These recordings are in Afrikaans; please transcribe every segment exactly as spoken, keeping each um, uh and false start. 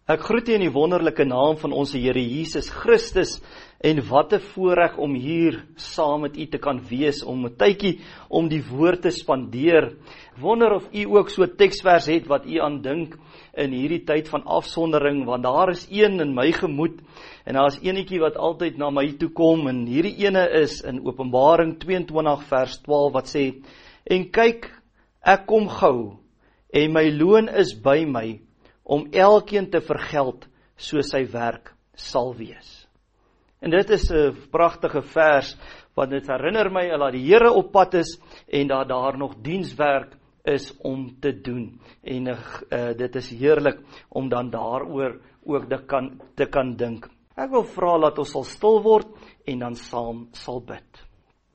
Ek groet u in die wonderlike naam van ons Here Jesus Christus, en wat 'n voorreg om hier saam met u te kan wees, om 'n tydjie om die woord te spandeer. Wonder of u ook so 'n teksvers het wat u aan dink in hierdie tyd van afsondering, want daar is een in my gemoed, en daar is enetjie wat altyd na my toe kom, en hierdie ene is in Openbaring tweeëntwintig vers twaalf wat sê, en kyk, ek kom gou, en my loon is by my, om elkeen te vergeld soos sy werk sal wees. En dit is 'n pragtige vers, want dit herinner my dat die Here op pad is, en dat daar nog dienswerk is om te doen. En uh, dit is heerlik om dan daaroor ook te kan, te kan dink. Ek wil vra dat ons sal stil word, en dan saam sal bid.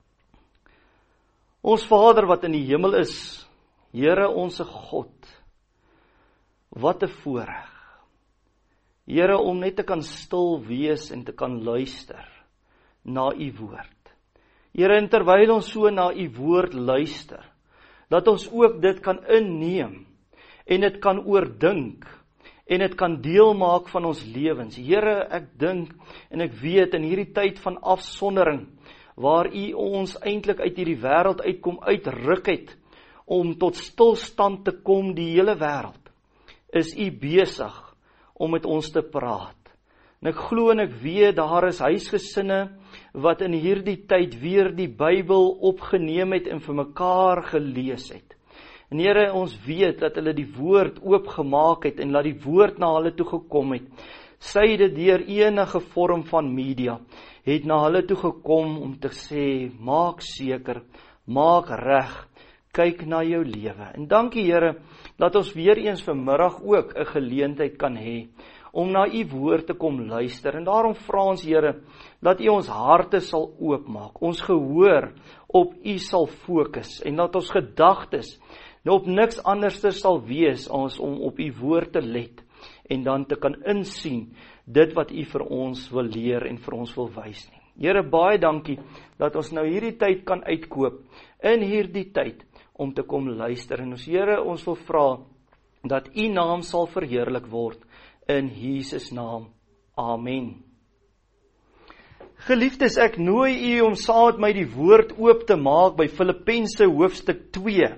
Ons Vader wat in die hemel is, Here onse God, wat 'n voorreg, Here, om net te kan stil wees en te kan luister na u woord. Here, en terwyl ons so na u woord luister, dat ons ook dit kan inneem, en dit kan oordink, en dit kan deel maak van ons lewens. Here, ek dink, en ek weet, in hierdie tyd van afsondering, waar u ons eintlik uit hierdie wêreld uitkom, uitruk het, om tot stilstand te kom die hele wêreld, is u besig om met ons te praat. En ek glo en ek weet, daar is huisgesinne wat in hierdie tyd weer die Bybel opgeneem het en vir mekaar gelees het. En Here, ons weet dat hulle die woord oopgemaak het en dat die woord na hulle toe gekom het. Sy dit deur enige vorm van media het na hulle toe gekom om te sê, maak seker, maak reg, kyk na jou lewe. En dankie Here, dat ons weer eens vanmiddag ook 'n geleentheid kan hê om na u woord te kom luister. En daarom vra ons Here, dat u ons harte sal oopmaak, ons gehoor op u sal fokus, en dat ons gedagtes op niks anders sal wees as om op u woord te let, en dan te kan insien dit wat u vir ons wil leer en vir ons wil wys nie. Here, baie dankie dat ons nou hierdie tyd kan uitkoop, in hierdie tyd, om te kom luister. En ons Here, ons wil vra, dat u naam sal verheerlik word, in Jesus naam. Amen. Geliefdes, ek nooi u om saam met my die woord oop te maak, by Filippense hoofstuk twee.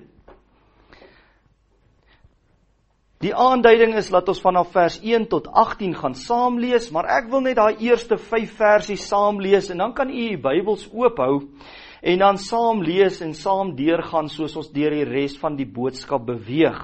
Die aanduiding is, dat ons vanaf vers een tot agttien gaan saamlees, maar ek wil net daai eerste vyf versies saamlees, en dan kan u die Bybels oophou, en dan saam lees en saam deurgaan, soos ons deur die res van die boodskap beweeg.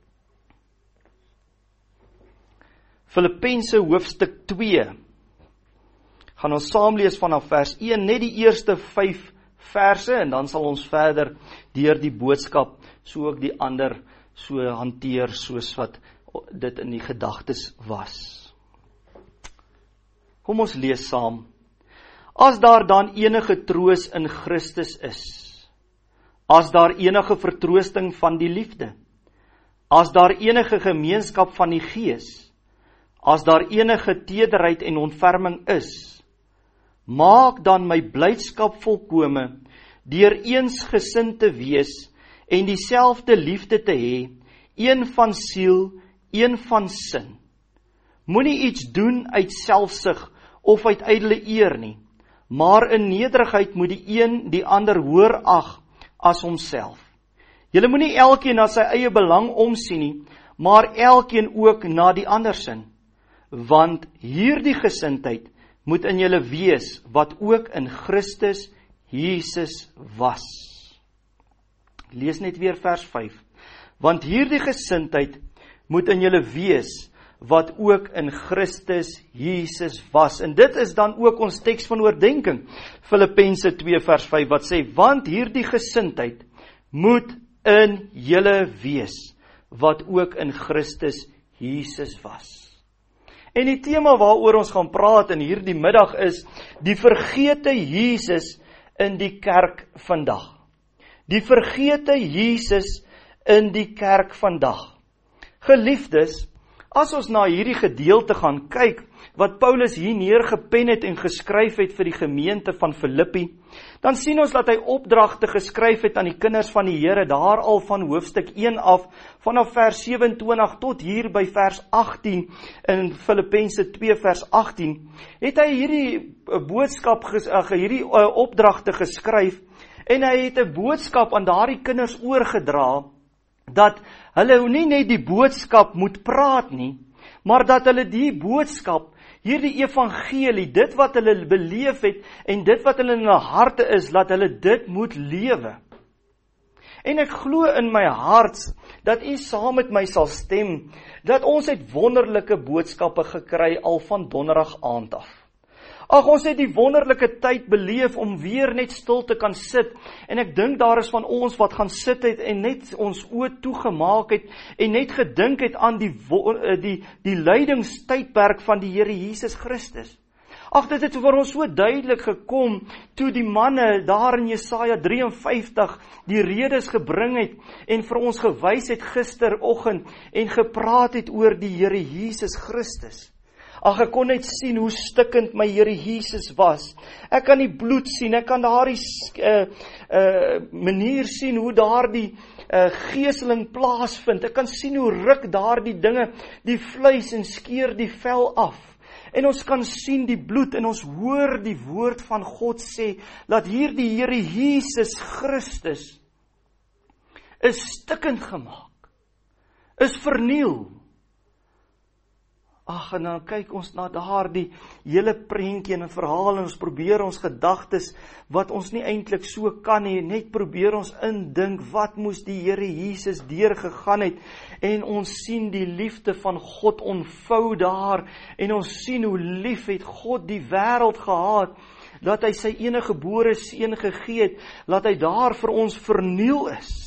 Filippense hoofstuk twee, gaan ons saam lees vanaf vers een, net die eerste vyf verse, en dan sal ons verder deur die boodskap, so ook die ander so hanteer, soos wat dit in die gedagtes was. Kom ons lees saam. As daar dan enige troos in Christus is, as daar enige vertroosting van die liefde, as daar enige gemeenskap van die Gees, as daar enige tederheid en ontferming is, maak dan my blydskap volkome, deur eensgesind te wees, en dieselfde liefde te hê, een van siel, een van sin. Moenie iets doen uit selfsug, of uit ydelle eer nie, maar in nederigheid moet die een die ander hoër ag as homself. Julle moenie elkeen na sy eie belang omsien nie, maar elkeen ook na die ander sin. Want hierdie gesindheid moet in julle wees, wat ook in Christus Jesus was. Lees net weer vers vyf. Want hierdie gesindheid moet in julle wees, wat ook in Christus Jesus was. En dit is dan ook ons teks van oordenking, Filippense twee vers vyf, wat sê, want hierdie gesindheid moet in julle wees, wat ook in Christus Jesus was. En die tema waaroor ons gaan praat in hierdie middag is, die vergete Jesus in die kerk vandag. Die vergete Jesus in die kerk vandag. Geliefdes, As ons na hierdie gedeelte gaan kyk, wat Paulus hier neergepen het en geskryf het vir die gemeente van Filippi, dan sien ons dat hy opdragte geskryf het aan die kinders van die Here, daar al van hoofstuk een af, vanaf vers sewe-en-twintig tot hier by vers agttien, in Filippense twee vers agttien, het hy hierdie boodskap, hierdie opdragte geskryf, en hy het 'n boodskap aan daardie kinders oorgedra, dat hulle nie net die boodskap moet praat nie, maar dat hulle die boodskap, hierdie evangelie, dit wat hulle beleef het, en dit wat hulle in hulle harte is, dat hulle dit moet lewe. En ek glo in my hart, dat u saam met my sal stem, dat ons het wonderlike boodskappe gekry, al van donderdag aand af. Ag, ons het die wonderlike tyd beleef om weer net stil te kan sit, en ek dink daar is van ons wat gaan sit het en net ons oë toegemaak het en net gedink het aan die die die lydingstydperk van die Here Jesus Christus. Ag, dit het vir ons so duidelik gekom toe die manne daar in Jesaja drie en vyftig die redes gebring het en vir ons gewys het gisteroggend en gepraat het oor die Here Jesus Christus. Ag, ek kon net sien hoe stikkend my Here Jesus was. Ek kan die bloed sien, ek kan daardie uh, uh, manier sien hoe daardie uh, geeseling plaasvind. Ek kan sien hoe ruk daardie dinge die vleis en skeer die vel af. En ons kan sien die bloed en ons hoor die woord van God sê, dat hier die Here Jesus Christus is stikkend gemaak, is verniel. Ag, en dan kyk ons na daardie hele prentjie en verhaal en ons probeer ons gedagtes, wat ons nie eintlik so kan nie, net probeer ons indink, wat moes die Here Jesus deurgegaan het, en ons sien die liefde van God ontvou daar, en ons sien hoe lief het God die wêreld gehad, dat hy sy enige gebore seun gegee het, dat hy daar vir ons verniel is.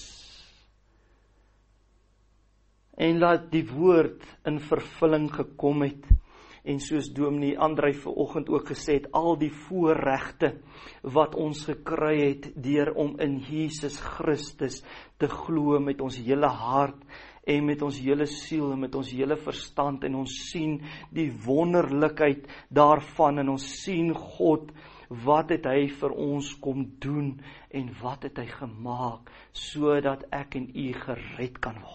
En laat die woord in vervulling gekom het, en soos Dominee Andrei vanoggend ook gesê het, al die voorregte wat ons gekry het, deur om in Jesus Christus te glo met ons hele hart, en met ons hele siel, en met ons hele verstand, en ons sien die wonderlikheid daarvan, en ons sien God, wat het hy vir ons kom doen, en wat het hy gemaak, sodat ek en u gered kan word.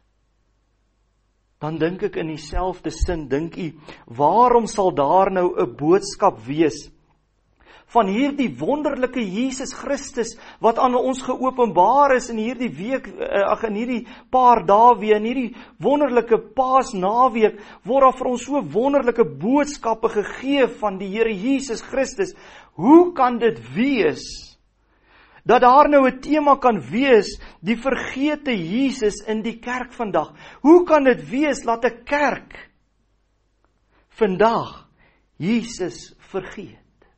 Dan dink ek in dieselfde sin, dink u, waarom sal daar nou 'n boodskap wees van hierdie wonderlike Jesus Christus, wat aan ons geopenbaar is in hierdie week, ag in hierdie paar dae weer, in hierdie wonderlike Paasnaweek, word daar vir ons so wonderlike boodskappe gegee van die Here Jesus Christus. Hoe kan dit wees dat daar nou 'n tema kan wees, die vergete Jesus in die kerk vandag? Hoe kan dit wees dat 'n kerk vandag Jesus vergeet?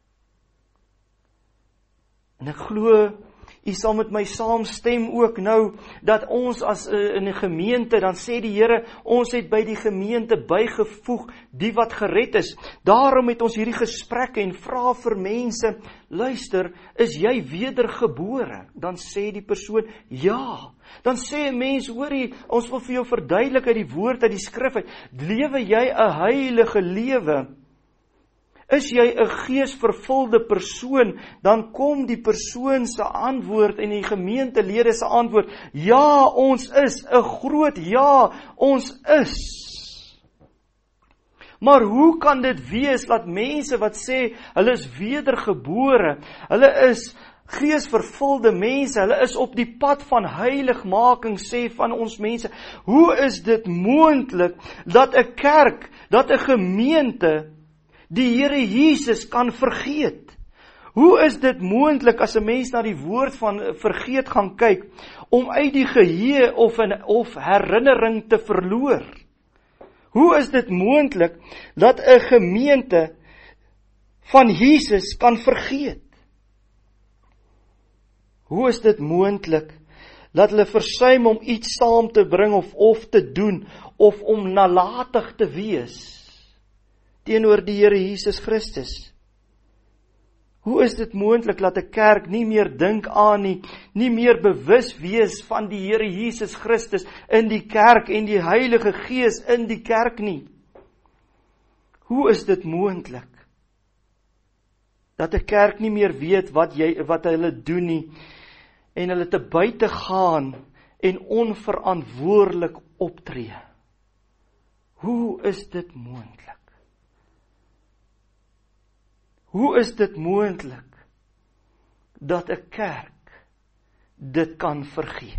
En ek glo, u sal met my saamstem ook nou, dat ons as uh, in 'n gemeente, dan sê die Here, ons het by die gemeente bygevoeg, die wat gered is. Daarom het ons hierdie gesprekke en vra vir mense, luister, is jy wedergebore? Dan sê die persoon, ja. Dan sê 'n mens, hoorie, ons wil vir jou verduidelik uit die woord, uit die skrif uit, lewe jy 'n heilige lewe? Is jy 'n geesvervulde persoon, dan kom die persoon se antwoord en die gemeentelede se antwoord, ja, ons is, 'n groot ja, ons is. Maar hoe kan dit wees dat mense wat sê, hulle is wedergebore, hulle is geesvervulde mense, hulle is op die pad van heiligmaking, sê van ons mense, hoe is dit moontlik dat 'n kerk, dat 'n gemeente die Here Jesus kan vergeet? Hoe is dit moontlik as 'n mens na die woord van vergeet gaan kyk, om uit die geheue of, in, of herinnering te verloor? Hoe is dit moontlik dat 'n gemeente van Jesus kan vergeet? Hoe is dit moontlik dat hulle versuim om iets saam te bring of of te doen, of om nalatig te wees teenoor die Here Jesus Christus? Hoe is dit moontlik dat 'n kerk nie meer dink aan nie, nie meer bewus wees van die Here Jesus Christus in die kerk en die Heilige Gees in die kerk nie? Hoe is dit moontlik dat 'n kerk nie meer weet wat jy wat hulle doen nie en hulle te buite gaan en onverantwoordelik optree? Hoe is dit moontlik? Hoe is dit moontlik dat 'n kerk dit kan vergeet?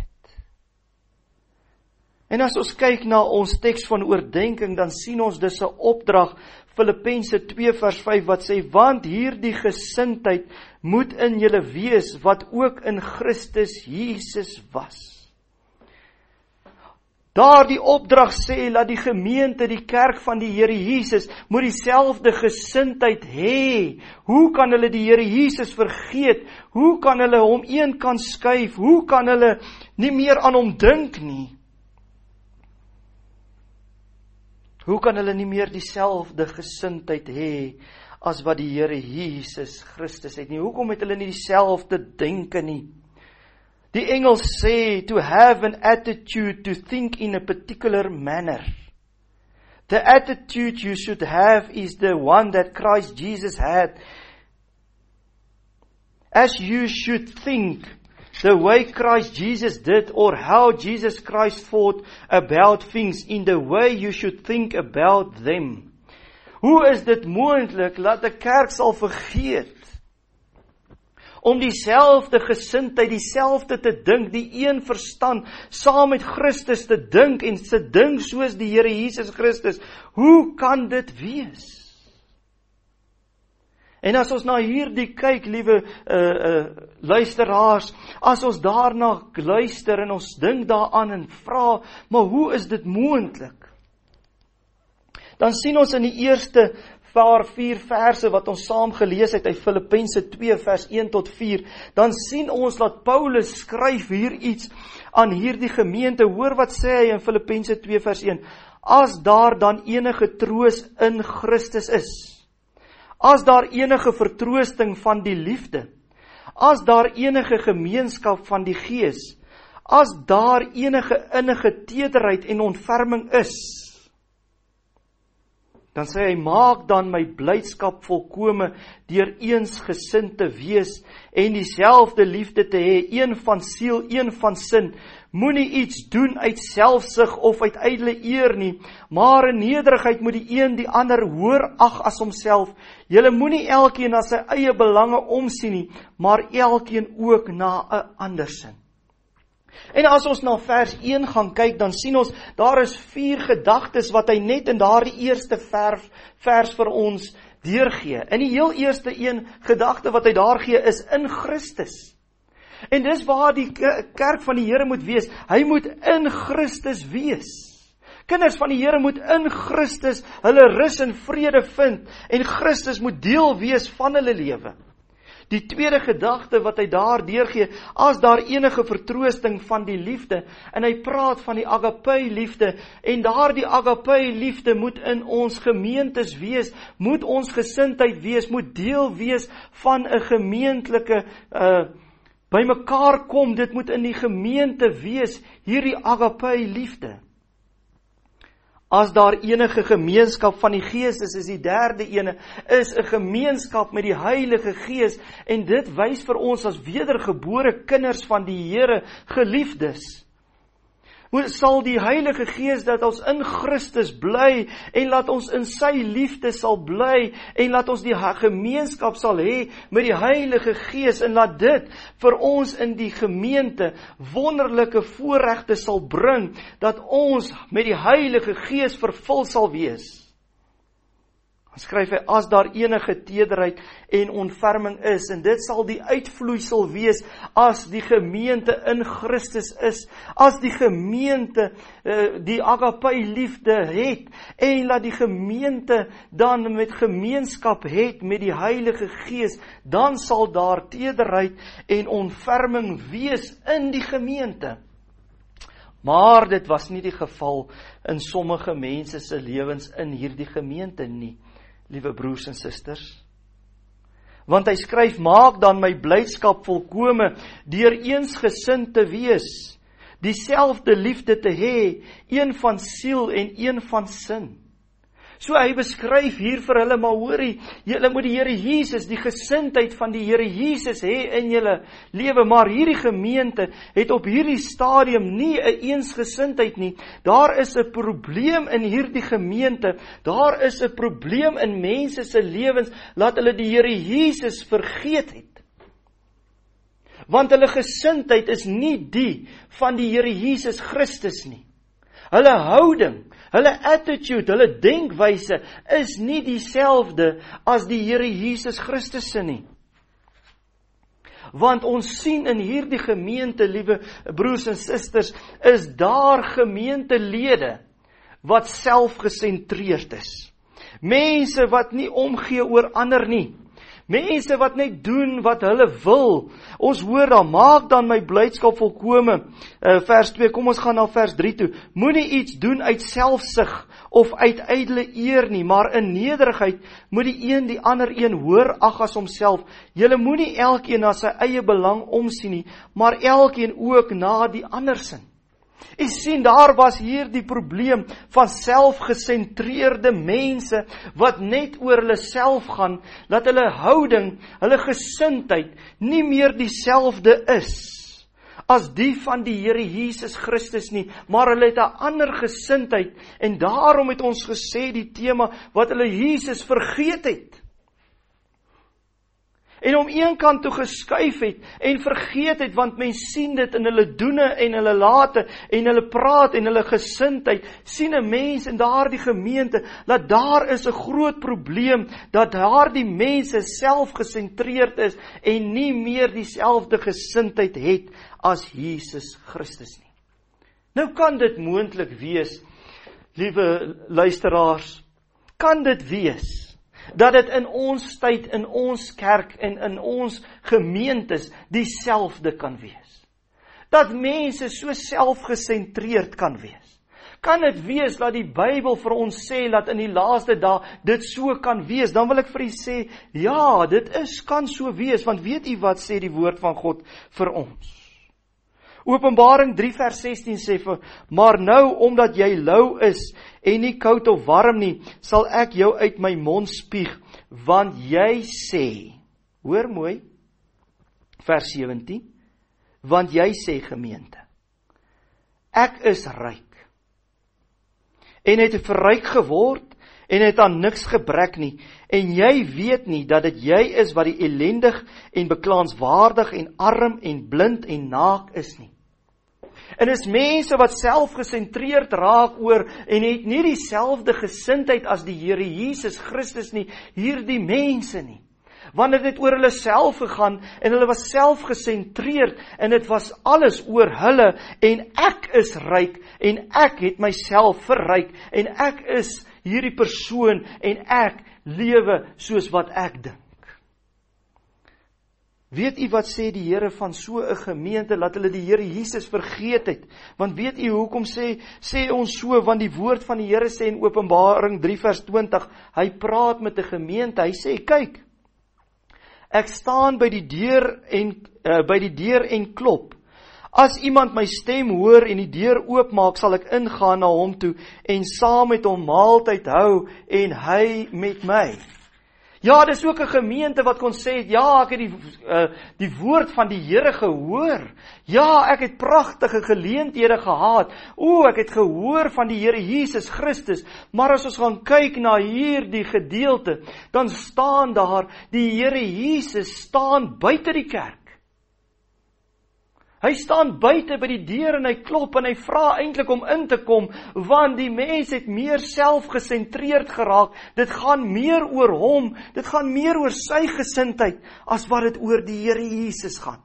En as ons kyk na ons teks van oordenking, dan sien ons dis 'n opdrag, Filippense twee vers vyf, wat sê, want hierdie gesindheid moet in julle wees, wat ook in Christus Jesus was. Daar die opdrag sê, dat die gemeente, die kerk van die Here Jesus, moet dieselfde gesindheid hê. Hoe kan hulle die Here Jesus vergeet? Hoe kan hulle hom een kant skuif? Hoe kan hulle nie meer aan hom dink nie? Hoe kan hulle nie meer dieselfde gesindheid hê as wat die Here Jesus Christus het nie? Hoekom het hulle nie dieselfde denke nie? Die Engels sê, to have an attitude, to think in a particular manner. The attitude you should have is the one that Christ Jesus had. As you should think the way Christ Jesus did, or how Jesus Christ thought about things, in the way you should think about them. Hoe is dit moontlik dat 'n kerk sal vergeet om dieselfde gesindheid, dieselfde te dink, die een verstand, saam met Christus te dink en te dink soos die Here Jesus Christus? Hoe kan dit wees? En as ons na hierdie kyk, liewe uh, uh, luisteraars, as ons daarna luister en ons dink daaraan en vra, maar hoe is dit moontlik? Dan sien ons in die eerste paar vier verse wat ons saam gelees het uit Filippense twee vers een tot vier, dan sien ons dat Paulus skryf hier iets aan hierdie gemeente. Hoor wat sê hy in Filippense twee vers een, as daar dan enige troos in Christus is, as daar enige vertroosting van die liefde, as daar enige gemeenskap van die Gees, as daar enige innige tederheid en ontferming is, dan sê hy, maak dan my blydskap volkome deur eensgesind te wees en dieselfde liefde te hê, een van siel, een van sin. Moenie iets doen uit selfsug of uit ydelle eer nie, maar in nederigheid moet die een die ander hoër ag as homself. Julle moenie elkeen na sy eie belange omsien nie, maar elkeen ook na 'n ander sin. En as ons na vers een gaan kyk, dan sien ons, daar is vier gedagtes wat hy net in daardie eerste vers, vers vir ons deurgee. En die heel eerste een gedagte wat hy daar gee is in Christus. En dis waar die kerk van die Here moet wees. Hy moet in Christus wees. Kinders van die Here moet in Christus hulle rus en vrede vind. En Christus moet deel wees van hulle lewe. Die tweede gedagte wat hy daar deurgee, as daar enige vertroosting van die liefde, en hy praat van die agape liefde, en daar die agape liefde moet in ons gemeentes wees, moet ons gesindheid wees, moet deel wees van 'n gemeentelike uh, by mekaar kom, dit moet in die gemeente wees, hierdie agape liefde. As daar enige gemeenskap van die Gees is, is die derde ene, is 'n gemeenskap met die Heilige Gees, en dit wys vir ons as wedergebore kinders van die Here, geliefdes. Sal die Heilige Gees dat ons in Christus bly, en laat ons in sy liefde sal bly, en laat ons die gemeenskap sal hê met die Heilige Gees, en laat dit vir ons in die gemeente wonderlike voorregte sal bring, dat ons met die Heilige Gees vervul sal wees. Dan skryf hy, as daar enige tederheid en ontferming is, en dit sal die uitvloeisel wees, as die gemeente in Christus is, as die gemeente uh, die agape liefde het, en laat die gemeente dan met gemeenskap het met die Heilige Gees, dan sal daar tederheid en ontferming wees in die gemeente. Maar dit was nie die geval in sommige mense se lewens in hierdie gemeente nie, liewe broers en susters. Want hy skryf, maak dan my blydskap volkome, deur eensgesind te wees, dieselfde liefde te hê, een van siel en een van sin. So hy beskryf hier vir hulle, maar hoorie, julle moet die Here Jesus, die gesindheid van die Here Jesus hê in julle lewe, maar hierdie gemeente het op hierdie stadium nie 'n eensgesindheid nie. Daar is 'n probleem in hierdie gemeente, daar is 'n probleem in mense se lewens, laat hulle die Here Jesus vergeet het. Want hulle gesindheid is nie die van die Here Jesus Christus nie. Hulle houding, hulle attitude, hulle denkwyse is nie dieselfde as die Here Jesus Christus se nie. Want ons sien in hierdie gemeente, liewe broers en susters, is daar gemeentelede wat selfgesentreerd is. Mense wat nie omgee oor ander nie. Mense wat net doen wat hulle wil. Ons hoor dan, maak dan my blydskap volkome. Uh, vers twee, kom ons gaan na vers drie toe. Moenie iets doen uit selfsug of uit ydelle eer nie, maar in nederigheid moet die een die ander een hoor ag as homself. Julle moenie elkeen na sy eie belang omsien nie, maar elkeen ook na die ander sin. Jy sien, daar was hier die probleem van selfgesentreerde mense, wat net oor hulle self gaan, dat hulle houding, hulle gesindheid, nie meer dieselfde is, as die van die Here Jesus Christus nie, maar hulle het 'n ander gesindheid, en daarom het ons gesê, die tema, wat hulle Jesus vergeet het, en om een kant toe geskuif het, en vergeet het, want mens sien dit in hulle doene, en hulle late, en hulle praat, en hulle gesindheid, sien 'n mens in daardie gemeente, dat daar is 'n groot probleem, dat daardie mense selfgesentreerd is, en nie meer dieselfde gesindheid het, as Jesus Christus nie. Nou kan dit moontlik wees, liewe luisteraars, kan dit wees, dat dit in ons tyd, in ons kerk en in ons gemeentes dieselfde kan wees. Dat mense so selfgesentreerd kan wees. Kan dit wees dat die Bybel vir ons sê, dat in die laaste dae dit so kan wees? Dan wil ek vir u sê, ja, dit is, kan so wees, want weet u wat sê die woord van God vir ons? Openbaring drie vers sestien sê vir, maar nou, omdat jy lou is, en nie koud of warm nie, sal ek jou uit my mond spieg, want jy sê, hoor mooi, vers sewentien, want jy sê gemeente, ek is ryk, en het verryk geword, en het aan niks gebrek nie, en jy weet nie, dat dit jy is, wat die ellendig, en beklaanswaardig, en arm, en blind, en naak is nie. En is mense wat selfgesentreerd raak oor, en het nie dieselfde gesindheid as die Here Jesus Christus nie, hierdie mense nie. Want dit het oor hulle self gegaan, en hulle was selfgesentreerd, en dit was alles oor hulle, en ek is ryk, en ek het myself verryk, en ek is hierdie persoon, en ek lewe soos wat ek dink. Weet u wat sê die Here van so 'n gemeente, dat hulle die Here Jesus vergeet het? Want weet u hoekom sê, sê ons so, want die woord van die Here sê in Openbaring drie vers twintig, hy praat met 'n gemeente, hy sê, kyk, ek staan by die deur en, uh, by die deur en klop. As iemand my stem hoor en die deur oopmaak, sal ek ingaan na hom toe, en saam met hom maaltyd hou, en hy met my. Ja, dis ook 'n gemeente wat kon sê, ja, ek het die, uh, die woord van die Here gehoor. Ja, ek het pragtige geleenthede gehad. O, ek het gehoor van die Here Jesus Christus. Maar as ons gaan kyk na hierdie gedeelte, dan staan daar, die Here Jesus staan buite die kerk. Hy staan buite by die deur en hy klop en hy vra eintlik om in te kom, want die mens het meer selfgesentreerd geraak. Dit gaan meer oor hom, dit gaan meer oor sy gesindheid, as wat dit oor die Here Jesus gaan.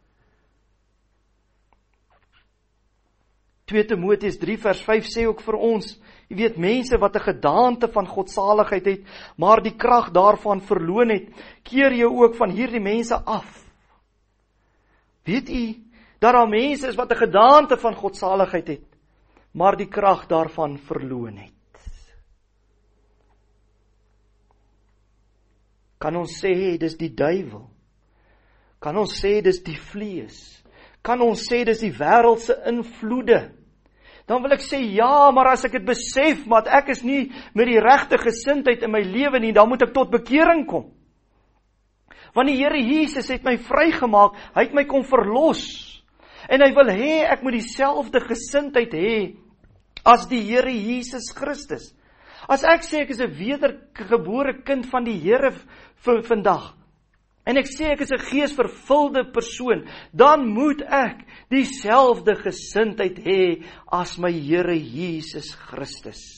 twee Timoteus drie vers vyf sê ook vir ons, jy weet, mense wat 'n gedaante van godsaligheid het, maar die krag daarvan verloon het, keer jou ook van hierdie mense af. Weet u, dat daar mense is wat 'n gedaante van godsaligheid het, maar die krag daarvan verloon het. Kan ons sê dis die duiwel? Kan ons sê dis die vlees? Kan ons sê dis die wêreldse invloede? Dan wil ek sê ja, maar as ek dit besef, maar ek is nie met die regte gesindheid in my lewe nie, dan moet ek tot bekering kom. Want die Here Jesus het my vrygemaak, hy het my kom verlos. En hy wil hê ek moet dieselfde gesindheid hê as die Here Jesus Christus. As ek sê ek is 'n wedergebore kind van die Here vir vandag, en ek sê ek is 'n geesvervulde persoon, dan moet ek dieselfde gesindheid hê as my Here Jesus Christus.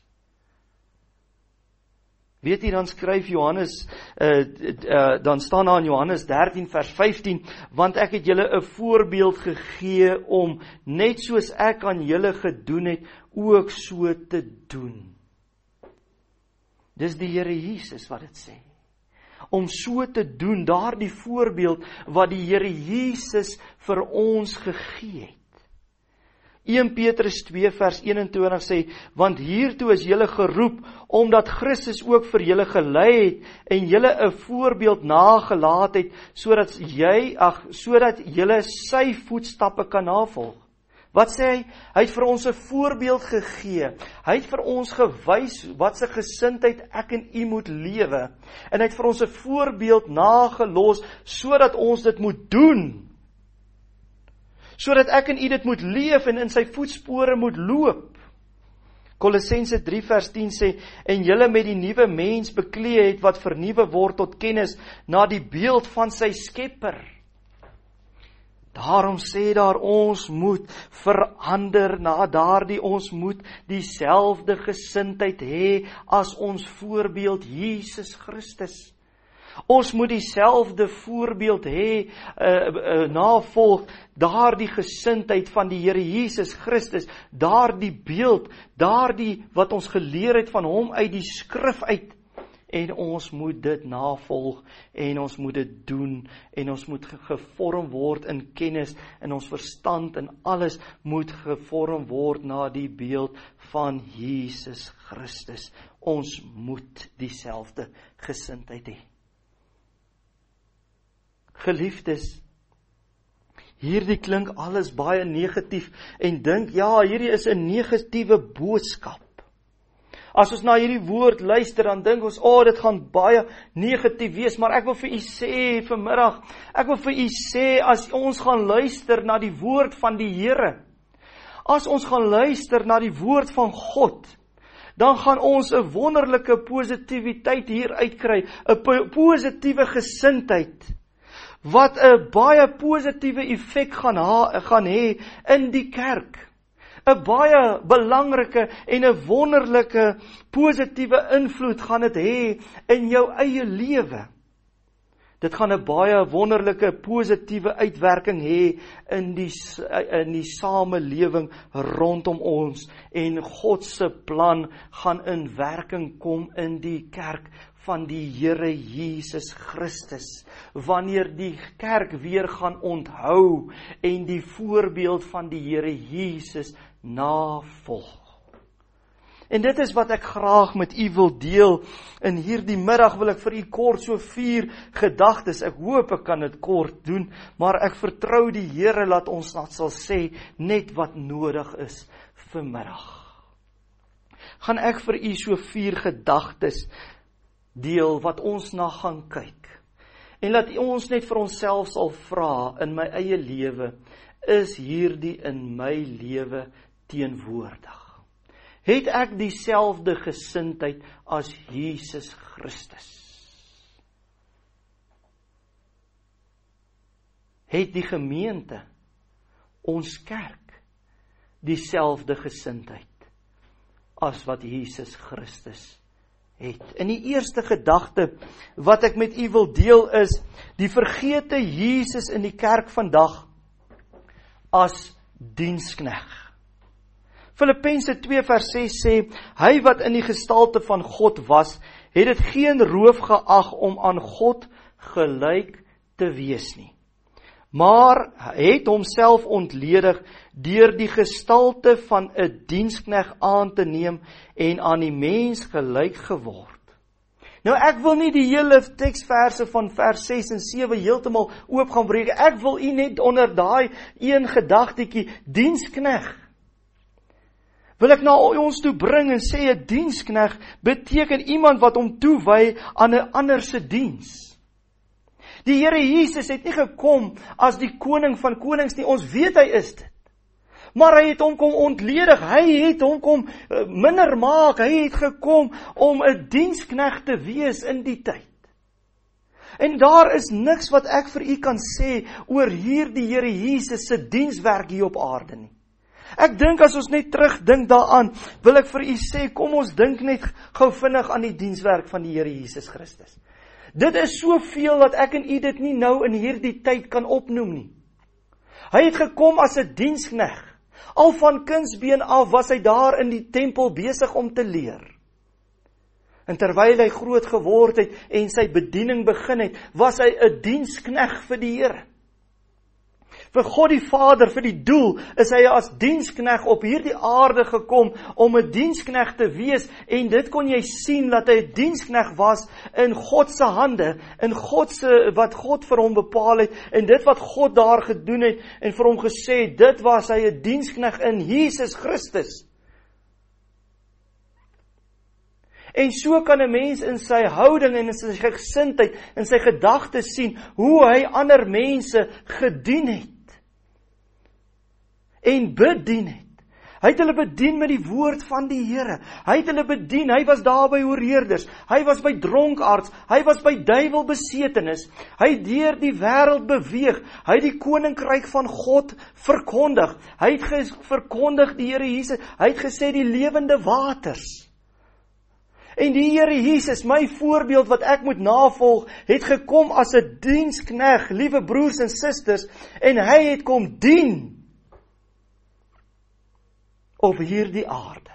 Weet jy, dan skryf Johannes, uh, uh, dan staan daar in Johannes dertien vers vyftien, want ek het julle 'n voorbeeld gegee om, net soos ek aan julle gedoen het, ook so te doen. Dis die Here Jesus wat dit sê. Om so te doen, daardie voorbeeld wat die Here Jesus vir ons gegee het. Eerste Petrus twee vers eenentwintig sê, want hiertoe is julle geroep, omdat Christus ook vir julle gelei het, en julle 'n voorbeeld nagelaat het, sodat jy, ag, sodat julle sy voetstappe kan navolg. Wat sê hy? Hy het vir ons 'n voorbeeld gegee. Hy het vir ons gewys wat se gesindheid ek en u moet lewe. En hy het vir ons 'n voorbeeld nagelos, sodat ons dit moet doen. Sodat ek en u dit moet leef en in sy voetspore moet loop. Kolossense drie vers tien sê, en julle met die nuwe mens beklee het, wat vernuwe word tot kennis, na die beeld van sy skepper. Daarom sê daar, ons moet verander na daardie, ons moet dieselfde gesindheid hê as ons voorbeeld Jesus Christus. Ons moet dieselfde voorbeeld hê, uh, uh, navolg, daardie gesindheid van die Here Jesus Christus, daardie beeld, daardie wat ons geleer het van hom uit die skrif uit, en ons moet dit navolg, en ons moet dit doen, en ons moet gevorm word in kennis, en ons verstand en alles moet gevorm word na die beeld van Jesus Christus. Ons moet dieselfde gesindheid hê. Geliefdes, hierdie klink alles baie negatief, en dink, ja, hierdie is 'n negatiewe boodskap. As ons na hierdie woord luister, dan dink ons, o, oh, dit gaan baie negatief wees, maar ek wil vir u sê vanmiddag, ek wil vir u sê, as ons gaan luister na die woord van die Here, as ons gaan luister na die woord van God, dan gaan ons 'n wonderlike positiwiteit hier uitkry, 'n positiewe gesindheid, wat 'n baie positiewe effek gaan ha, gaan hê in die kerk. 'n baie belangrike en 'n wonderlike positiewe invloed gaan dit hê in jou eie lewe. Dit gaan 'n baie wonderlike positiewe uitwerking hê in die in die samelewing rondom ons, en God se plan gaan in werking kom in die kerk van die Here Jesus Christus, wanneer die kerk weer gaan onthou en die voorbeeld van die Here Jesus navolg. En dit is wat ek graag met u wil deel. In hierdie middag wil ek vir u kort so vier gedagtes, ek hoop ek kan dit kort doen, maar ek vertrou die Here laat ons dat sal sê net wat nodig is vanmiddag. Gaan ek vir u so vier gedagtes deel wat ons na gaan kyk. En laat ons net vir onsself sal vra in my eie lewe, is hierdie in my lewe teenwoordig? Het ek dieselfde gesindheid as Jesus Christus? Het die gemeente, ons kerk, dieselfde gesindheid as wat Jesus Christus het? En die eerste gedagte wat ek met u wil deel is, die vergete Jesus in die kerk vandag as dienskneg. Filippense twee vers ses sê, hy wat in die gestalte van God was, het dit geen roof geag om aan God gelyk te wees nie, maar het homself ontledig deur die gestalte van 'n dienskneg aan te neem en aan die mens gelyk geword. Nou ek wil nie die hele teksverse van vers ses en sewe heeltemal oop gaan breek. Ek wil u net onder daai een gedagtetjie dienskneg. Wil ek na ons toe bring en sê 'n dienskneg beteken iemand wat hom toewy aan 'n ander se diens. Die Here Jesus het nie gekom as die koning van konings nie, ons weet hy is dit. Maar hy het hom kom ontledig, hy het hom kom minder maak, hy het gekom om 'n dienskneg te wees in die tyd. En daar is niks wat ek vir u kan sê oor hierdie Here Jesus se dienswerk hier op aarde nie. Ek dink as ons net terugdink daaraan, wil ek vir u sê, kom ons dink net gou vinnig aan die dienswerk van die Here Jesus Christus. Dit is soveel dat ek en u dit nie nou in hierdie tyd kan opnoem nie. Hy het gekom as 'n dienskneg. Al van kindsbeen af was hy daar in die tempel besig om te leer. En terwyl hy groot geword het en sy bediening begin het, was hy 'n dienskneg vir die Here. Vir God die Vader, vir die doel, is hy as dienskneg op hierdie aarde gekom om 'n dienskneg te wees, en dit kon jy sien dat hy 'n dienskneg was in God se hande, in God se, wat God vir hom bepaal het, en dit wat God daar gedoen het, en vir hom gesê het, dit was hy 'n dienskneg in Jesus Christus. En so kan 'n mens in sy houding en in sy gesindheid, in sy gedagtes sien, hoe hy ander mense gedien het. En bedien het. Hy het hulle bedien met die woord van die Here. Hy het hulle bedien, hy was daar by oreerders, hy was by dronkaards, hy was by duiwelbesetenis, hy het deur die wêreld beweeg, hy het die koninkryk van God verkondig, hy het verkondig die Here Jesus, hy het gesê die lewende waters. En die Here Jesus, my voorbeeld wat ek moet navolg, het gekom as 'n dienskneg, liewe broers en susters, en hy het kom dien op hierdie aarde.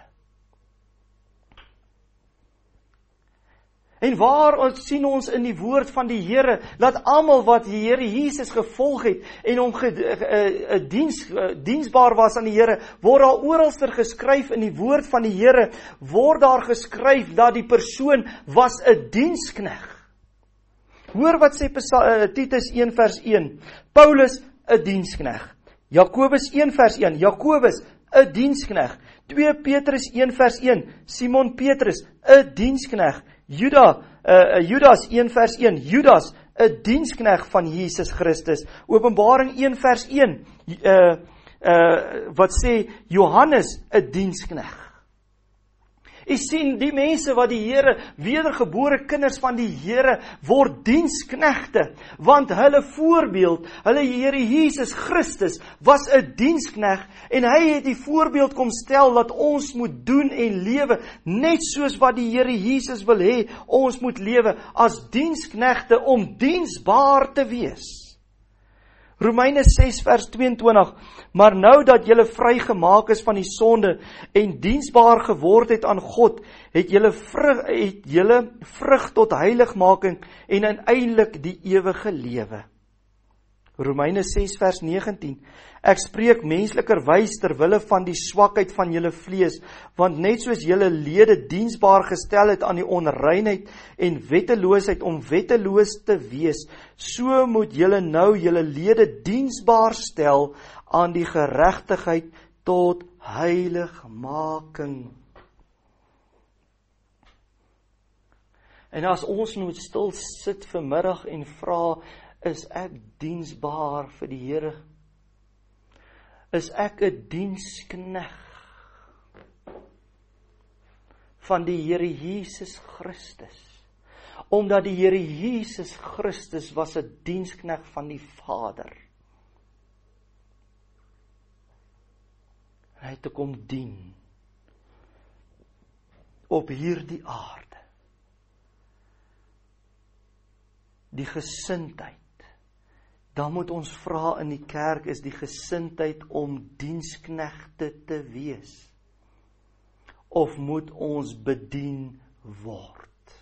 En waar ons sien ons in die woord van die Here, dat almal wat die Here Jesus gevolg het, en hom ge, uh, uh, diens, uh, diensbaar was aan die Here, word daar oralster geskryf in die woord van die Here, word daar geskryf dat die persoon was 'n dienskneg. Hoor wat sê uh, Titus een vers een, Paulus 'n dienskneg, Jakobus een vers een, Jakobus 'n dienskneg, twee Petrus een vers een, Simon Petrus 'n dienskneg, Juda, uh, Judas een vers een, Judas 'n dienskneg van Jesus Christus, Openbaring een vers een, uh, uh, wat sê Johannes 'n dienskneg. U sien, die mense wat die Here, wedergebore kinders van die Here, word diensknegte, want hulle voorbeeld, hulle Here Jesus Christus, was 'n dienskneg, en hy het die voorbeeld kom stel, dat ons moet doen en lewe, net soos wat die Here Jesus wil hê, ons moet lewe, as diensknegte, om diensbaar te wees. Romeine ses vers tweeëntwintig, maar nou dat julle vrygemaak is van die sonde en diensbaar geword het aan God, het julle vrug, het julle vrug tot heiligmaking en uiteindelik die ewige lewe. Romeine ses vers negentien, ek spreek menslikerwys ter wille van die swakheid van julle vlees, want net soos julle lede diensbaar gestel het aan die onreinheid en wetteloosheid om wetteloos te wees, so moet julle nou julle lede diensbaar stel aan die geregtigheid tot heiligmaking. En as ons nou stil sit vanmiddag en vra, is ek diensbaar vir die Here? Is ek 'n dienskneg van die Here Jesus Christus? Omdat die Here Jesus Christus was 'n dienskneg van die Vader. Hy het kom dien op hierdie aarde. Die gesindheid. Dan moet ons vra in die kerk, is die gesindheid om diensknegte te wees? Of moet ons bedien word?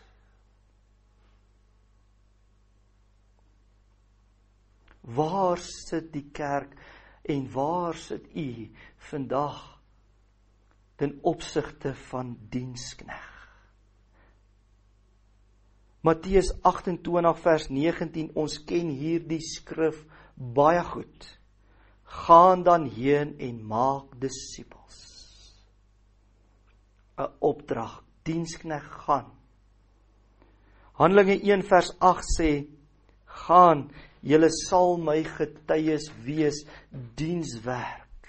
Waar sit die kerk en waar sit u vandag ten opsigte van dienskneg? Matteus agt-en-twintig vers negentien, ons ken hierdie skrif baie goed. Gaan dan heen en maak disippels. 'n Opdrag, diensknegt gaan. Handelinge een vers agt sê, gaan, julle sal my getuies wees, dienswerk.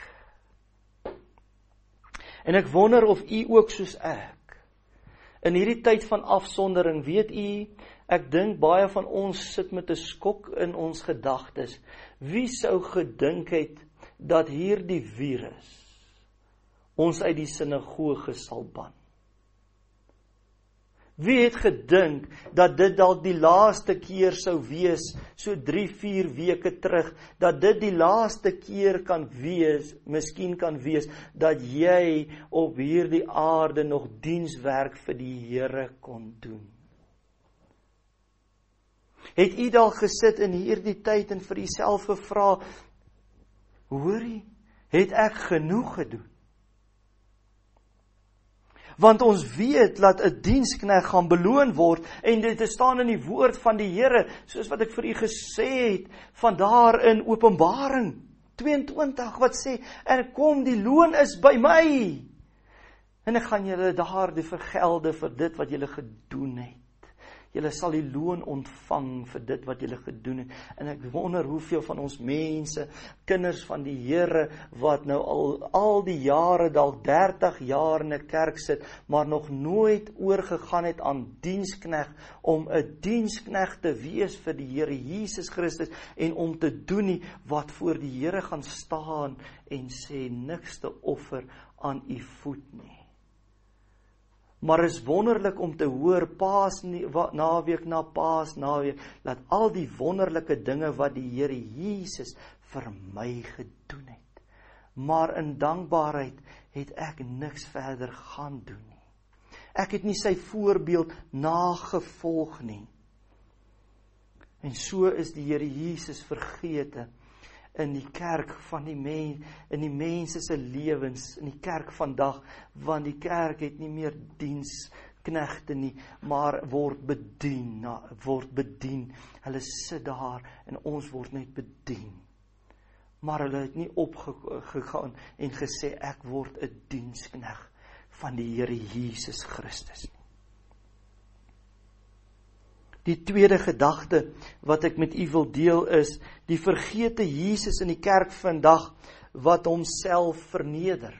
En ek wonder of u ook soos ek, in hierdie tyd van afsondering, weet u, ek dink baie van ons sit met 'n skok in ons gedagtes. Wie sou gedink het dat hierdie virus ons uit die sinagoge sal ban? Wie het gedink dat dit dalk die laaste keer sou wees, so drie, vier weke terug, dat dit die laaste keer kan wees, miskien kan wees, dat jy op hierdie aarde nog dienswerk vir die Here kon doen? Het u dalk gesit in hierdie tyd en vir uself gevra, hoorie, het ek genoeg gedoen? Want ons weet dat 'n diensknegt gaan beloon word, en dit staan in die woord van die Here, soos wat ek vir u gesê het, van daar in Openbaring tweeëntwintig, wat sê, en kom, die loon is by my, en ek gaan julle daar die vergelde vir dit wat julle gedoen het. Julle sal die loon ontvang vir dit wat julle gedoen het. En ek wonder hoeveel van ons mense, kinders van die Here, wat nou al, al die jare, dalk dertig jaar in 'n kerk sit, maar nog nooit oorgegaan het aan diensknegt, om 'n diensknegt te wees vir die Here Jesus Christus, en om te doen nie wat voor die Here gaan staan, en sê, niks te offer aan u voet nie. Maar is wonderlik om te hoor, paas naweek na paas naweek, dat al die wonderlike dinge wat die Here Jesus vir my gedoen het. Maar in dankbaarheid het ek niks verder gaan doen nie. Ek het nie sy voorbeeld nagevolg nie. En so is die Here Jesus vergete in die kerk van die mens, in die mense se lewens, in die kerk vandag, want die kerk het nie meer diensknegte nie, maar word bedien, word bedien. Hulle sit daar en ons word net bedien. Maar hulle het nie opgegaan en gesê, ek word 'n diensknegt van die Here Jesus Christus nie. Die tweede gedagte wat ek met u wil deel is, die vergete Jesus in die kerk vandag, wat homself verneder.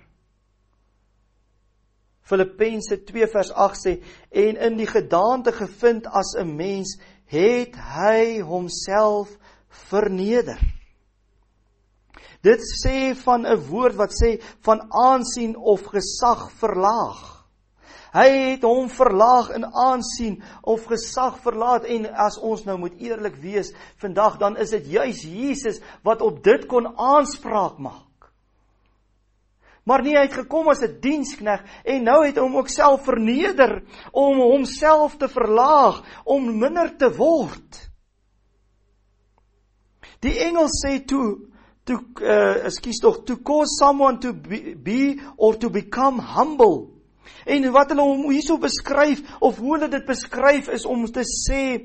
Filippense twee vers agt sê, en in die gedaante gevind as 'n mens, het hy homself verneder. Dit sê van 'n woord wat sê, van aansien of gesag verlaag. Hy het hom verlaag in aansien of gesag verlaat, en as ons nou moet eerlik wees vandag, dan is dit juis Jesus wat op dit kon aanspraak maak. Maar nie, hy het gekom as 'n diensknegt, en nou het hy hom ook self verneder, om homself te verlaag, om minder te word. Die Engels sê toe, to, uh, excuse tog, to cause someone to be, be or to become humble. En wat hulle hom hierso beskryf, of hoe hulle dit beskryf, is om te sê,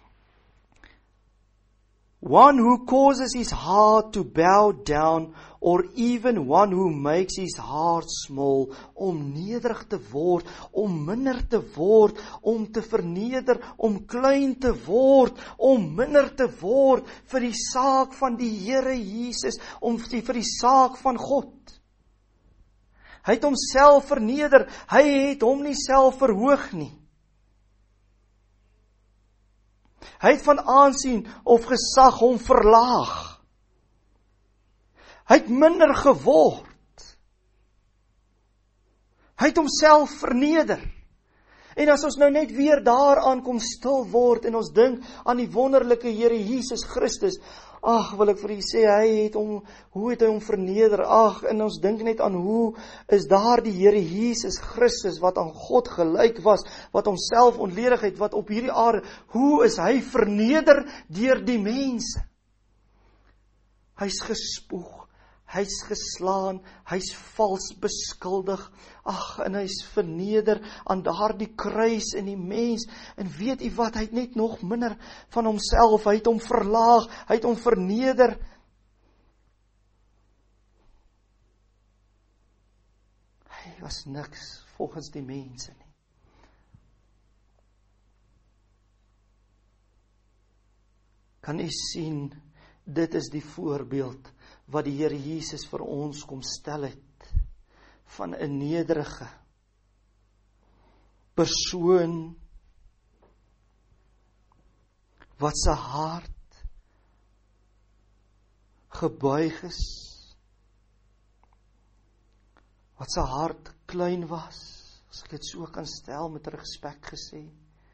one who causes his heart to bow down, or even one who makes his heart small, om nederig te word, om minder te word, om te verneder, om klein te word, om minder te word, vir die saak van die Here Jesus, om vir die saak van God. Hy het homself verneder, hy het hom nie self verhoog nie. Hy het van aansien of gesag hom verlaag. Hy het minder geword. Hy het homself verneder. En as ons nou net weer daaraan kom stil word, en ons dink aan die wonderlike Here Jesus Christus, ag, wil ek vir u sê, hy het hom, hoe het hy hom verneder, ag, en ons dink net aan hoe is daar die Here Jesus Christus, wat aan God gelyk was, wat homself ontledig het, wat op hierdie aarde, hoe is hy verneder deur die mense? Hy's gespoeg, Hy's geslaan, hy's vals beskuldig, ag, en hy's verneder aan daardie kruis in die mens, en weet u wat, hy het net nog minder van homself, hy het hom verlaag, hy het hom verneder. Hy was niks volgens die mense nie. Kan u sien, dit is die voorbeeld wat die Here Jesus vir ons kom stel het, van 'n nederige persoon, wat sy hart gebuig is, wat sy hart klein was, as ek dit so kan stel met respek gesê,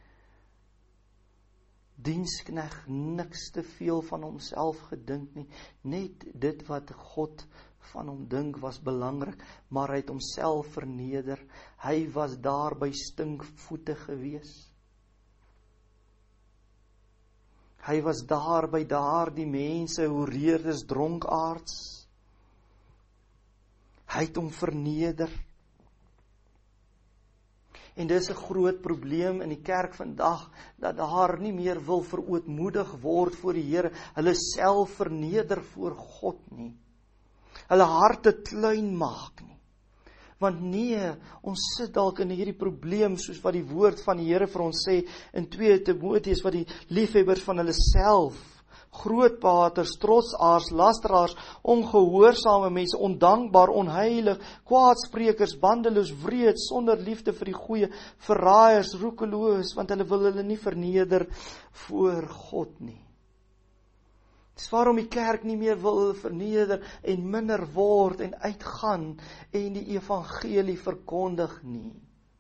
dienskneg, niks te veel van homself gedink nie, net dit wat God van hom dink was belangrik, maar hy het homself verneder, hy was daar by stinkvoete gewees, hy was daar by daar die mense, hoereerders, dronkaards, hy het hom verneder. En dit is 'n groot probleem in die kerk vandag, dat daar nie meer wil verootmoedig word voor die Here, hulle self verneder voor God nie, hulle harte klein maak nie. Want nee, ons sit dalk in hierdie probleem, soos wat die woord van die Here vir ons sê, in twee Timoteus, wat die liefhebbers van hulle self, grootpraters, trotsaars, lasteraars, ongehoorsame mense, ondankbaar, onheilig, kwaadsprekers, bandeloos, wreed, sonder liefde vir die goeie, verraaiers, roekeloos, want hulle wil hulle nie verneder voor God nie. Dis waarom die kerk nie meer wil verneder en minder word en uitgaan en die evangelie verkondig nie.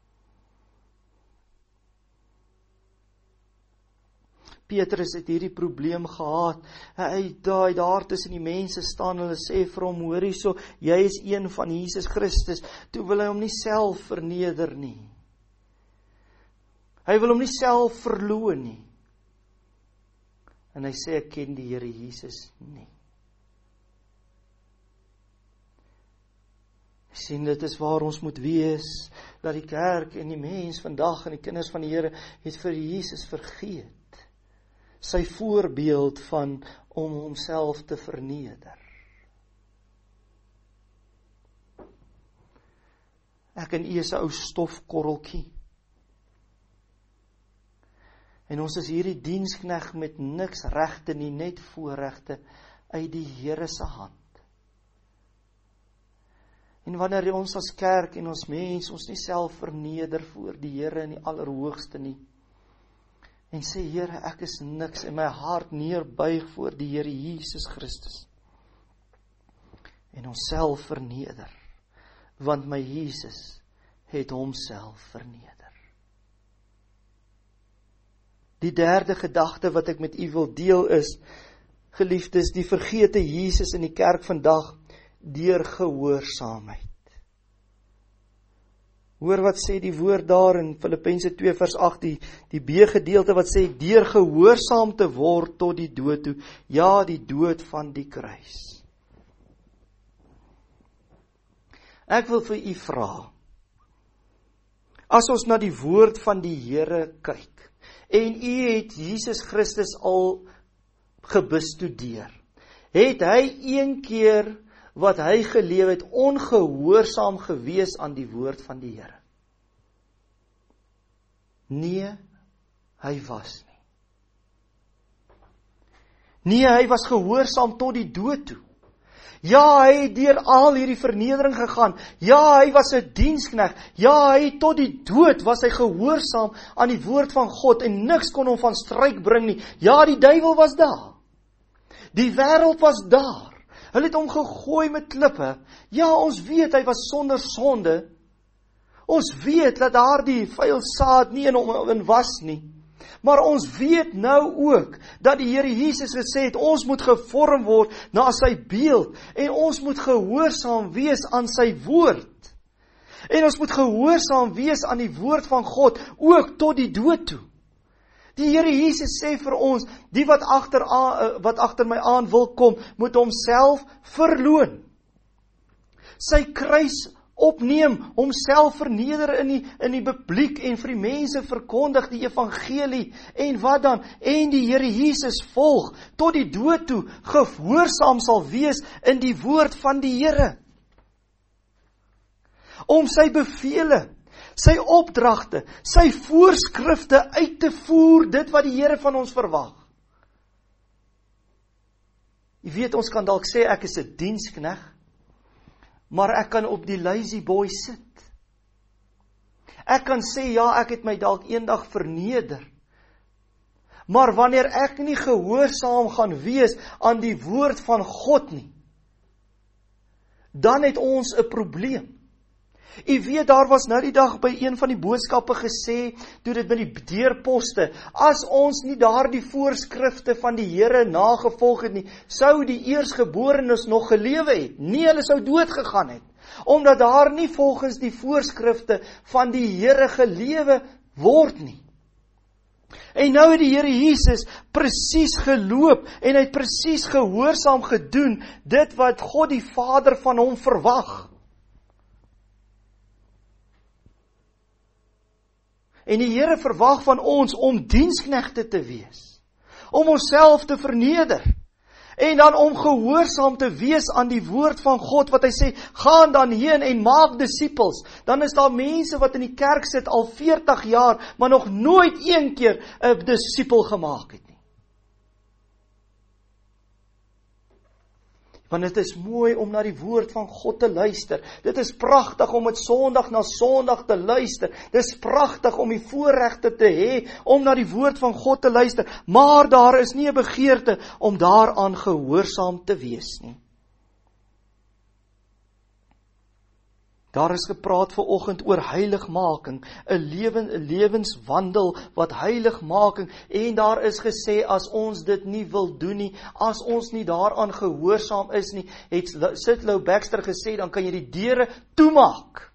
Petrus het hierdie probleem gehad, hy daai daar tussen die mense staan, hulle sê vir hom, hoor hierso, jy is een van Jesus Christus, toe wil hy hom nie self verneder nie. Hy wil hom nie self verloon nie. En hy sê, ek ken die Here Jesus nie. Sien, dit is waar ons moet wees, dat die kerk en die mens vandag en die kinders van die Here het vir Jesus vergeet. Sy voorbeeld van om homself te verneder. Ek en u is 'n ou stofkorreltjie. En ons is hierdie dienskneg met niks regte nie, net voorregte uit die Here se hand. En wanneer ons as kerk en ons mens ons nie self verneder voor die Here in die Allerhoogste nie, en sê, Here, ek is niks, en my hart neerbuig voor die Here Jesus Christus, en ons self verneder, want my Jesus het homself verneder. Die derde gedagte wat ek met u wil deel is, geliefdes, die vergete Jesus in die kerk vandag, deur gehoorsaamheid. Hoor wat sê die woord daar in Filippense twee vers agt, die, die B-gedeelte wat sê, deur gehoorsaam te word tot die dood toe, ja, die dood van die kruis. Ek wil vir u vra, as ons na die woord van die Here kyk, en u het Jesus Christus al gebestudeer, het hy een keer wat hy geleef het, ongehoorsaam gewees aan die woord van die Here? Nee, hy was nie. Nee, hy was gehoorsaam tot die dood toe. Ja, hy het deur al hierdie vernedering gegaan. Ja, hy was 'n dienskneg. Ja, hy tot die dood was hy gehoorsaam aan die woord van God en niks kon hom van stryk bring nie. Ja, die duiwel was daar. Die wêreld was daar. Hulle het hom gegooi met klippe. Ja, ons weet hy was sonder sonde. Ons weet dat daar die vuil saad nie in hom in was nie. Maar ons weet nou ook, dat die Here Jesus gesê het, ons moet gevorm word na sy beeld, en ons moet gehoorsaam wees aan sy woord. En ons moet gehoorsaam wees aan die woord van God, ook tot die dood toe. Die Here Jesus sê vir ons, die wat agter, wat agter my aan wil kom, moet homself verloon. sy kruis opneem, homself verneder in die, in die publiek en vir die mense verkondig die evangelie, en wat dan? En die Here Jesus volg, tot die dood toe, gehoorsaam sal wees in die woord van die Here. Om sy bevele, sy opdragte, sy voorskrifte uit te voer, dit wat die Here van ons verwag. Jy weet, ons kan dalk sê, ek is 'n dienskneg, maar ek kan op die lazy boy sit. Ek kan sê, ja, ek het my dalk eendag verneder. Maar wanneer ek nie gehoorsaam gaan wees aan die woord van God nie, dan het ons 'n probleem. U weet, daar was nou die dag by een van die boodskappe gesê, toe dit by die deurposte, as ons nie daar die voorskrifte van die Here nagevolg het nie, sou die eersgeborenes nog gelewe het. Nee, hulle sou dood gegaan het, omdat daar nie volgens die voorskrifte van die Here gelewe word nie. En nou het die Here Jesus presies geloop, en hy het presies gehoorsaam gedoen, dit wat God die Vader van hom verwag. En die Here verwag van ons om diensknegte te wees, om onsself te verneder, en dan om gehoorsaam te wees aan die woord van God, wat hy sê, gaan dan heen en maak disippels. Dan is daar mense wat in die kerk sit al veertig jaar, maar nog nooit een keer 'n disipel gemaak het nie. Want dit is mooi om na die woord van God te luister. Dit is pragtig om het Sondag na Sondag te luister. Dit is pragtig om die voorregte te hê om na die woord van God te luister. Maar daar is nie 'n begeerte om daaraan gehoorsaam te wees nie. Daar is gepraat vanoggend oor heiligmaking, 'n lewen, 'n lewenswandel wat heiligmaking, en daar is gesê, as ons dit nie wil doen nie, as ons nie daaraan gehoorsaam is nie, het Sitlow Baxter gesê, dan kan jy die deure toemaak.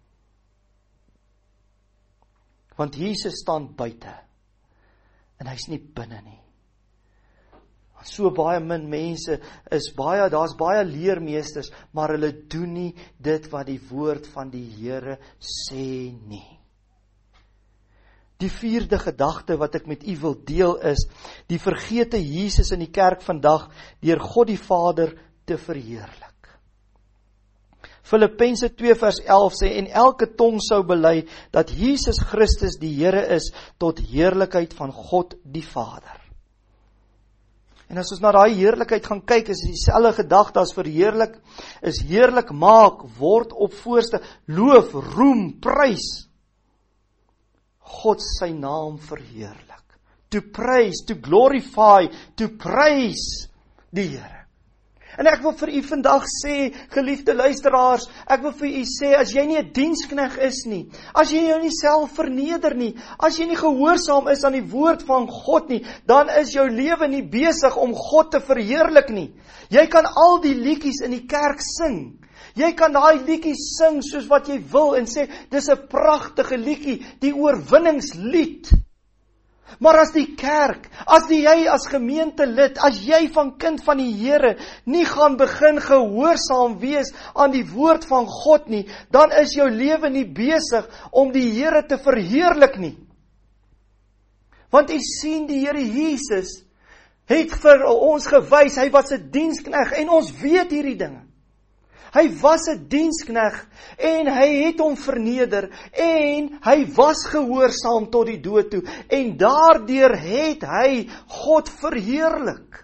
Want Jesus staan buite, en hy's nie binne nie. So baie min mense is baie, daar's baie leermeesters, maar hulle doen nie dit wat die woord van die Here sê nie. Die vierde gedagte wat ek met u wil deel is, die vergete Jesus in die kerk vandag, deur God die Vader te verheerlik. Filippense twee vers elf sê, en elke tong sou bely, dat Jesus Christus die Here is, tot heerlikheid van God die Vader. En as ons na daai heerlikheid gaan kyk, is dieselfde gedagte as verheerlik, is heerlik maak, word op voorste, loof, roem, prys. God sy naam verheerlik. To praise, to glorify, to praise die Here. En ek wil vir u vandag sê, geliefde luisteraars, ek wil vir u sê, as jy nie 'n dienskneg is nie, as jy jou nie self verneder nie, as jy nie gehoorsaam is aan die woord van God nie, dan is jou lewe nie besig om God te verheerlik nie. Jy kan al die liedjies in die kerk sing. Jy kan daai liedjies sing soos wat jy wil en sê, dis 'n pragtige liedjie, die oorwinningslied. Maar as die kerk, as die jy as gemeentelid, as jy van kind van die Here nie gaan begin gehoorsaam wees aan die woord van God nie, dan is jou lewe nie besig om die Here te verheerlik nie. Want u sien, die Here Jesus het vir ons gewys, hy was 'n dienskneg, en ons weet hierdie dinge. Hy was 'n dienskneg, en hy het hom verneder, en hy was gehoorsaam tot die dood toe, en daardeur het hy God verheerlik.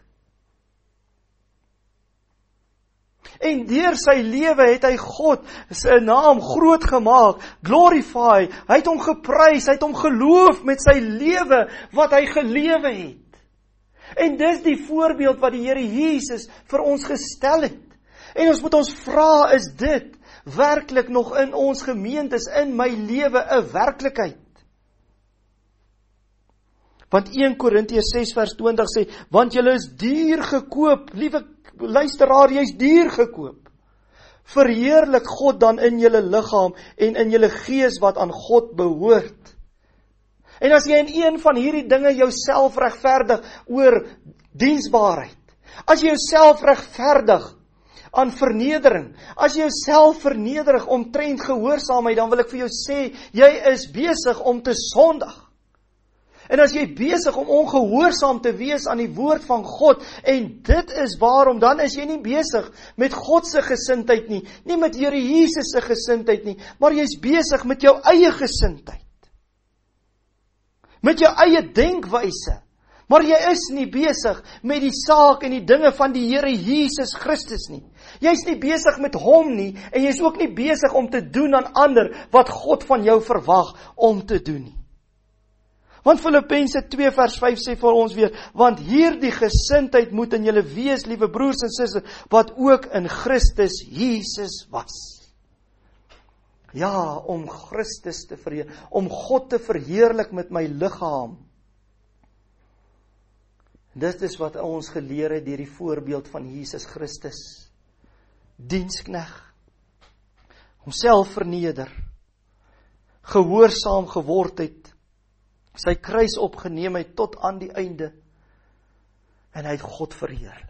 En deur sy lewe het hy God sy naam groot gemaak, glorify, hy het hom geprys, hy het hom geloof met sy lewe wat hy gelewe het. En dis die voorbeeld wat die Here Jesus vir ons gestel het. En ons moet ons vra, is dit werklik nog in ons gemeentes, in my lewe, 'n werklikheid? Want Eerste Korintiërs ses vers twintig sê, want julle is duur gekoop, liewe luisteraar, jy's duur gekoop. Verheerlik God dan in julle liggaam en in julle gees wat aan God behoort. En as jy in een van hierdie dinge jouself regverdig oor diensbaarheid, as jy jouself regverdig aan vernedering. As jy jouself vernederig omtrent gehoorsaamheid, dan wil ek vir jou sê, jy is besig om te sondig. En as jy besig om ongehoorsaam te wees aan die woord van God, en dit is waarom, dan is jy nie besig met God se gesindheid nie, nie met Here Jesus se gesindheid nie, maar jy is besig met jou eie gesindheid. Met jou eie denkwyse. Maar jy is nie besig met die saak en die dinge van die Here Jesus Christus nie. Jy is nie besig met hom nie, en jy is ook nie besig om te doen aan ander wat God van jou verwag om te doen nie. Want Filippense twee vers vyf sê vir ons weer, want hierdie gesindheid moet in julle wees, liewe broers en susters, wat ook in Christus Jesus was. Ja, om Christus te verheerlik, om God te verheerlik met my liggaam. Dit is wat ons geleer het deur die voorbeeld van Jesus Christus. Dienskneg, homself verneder, gehoorsaam geword het, sy kruis opgeneem het tot aan die einde, en hy het God verheerlik.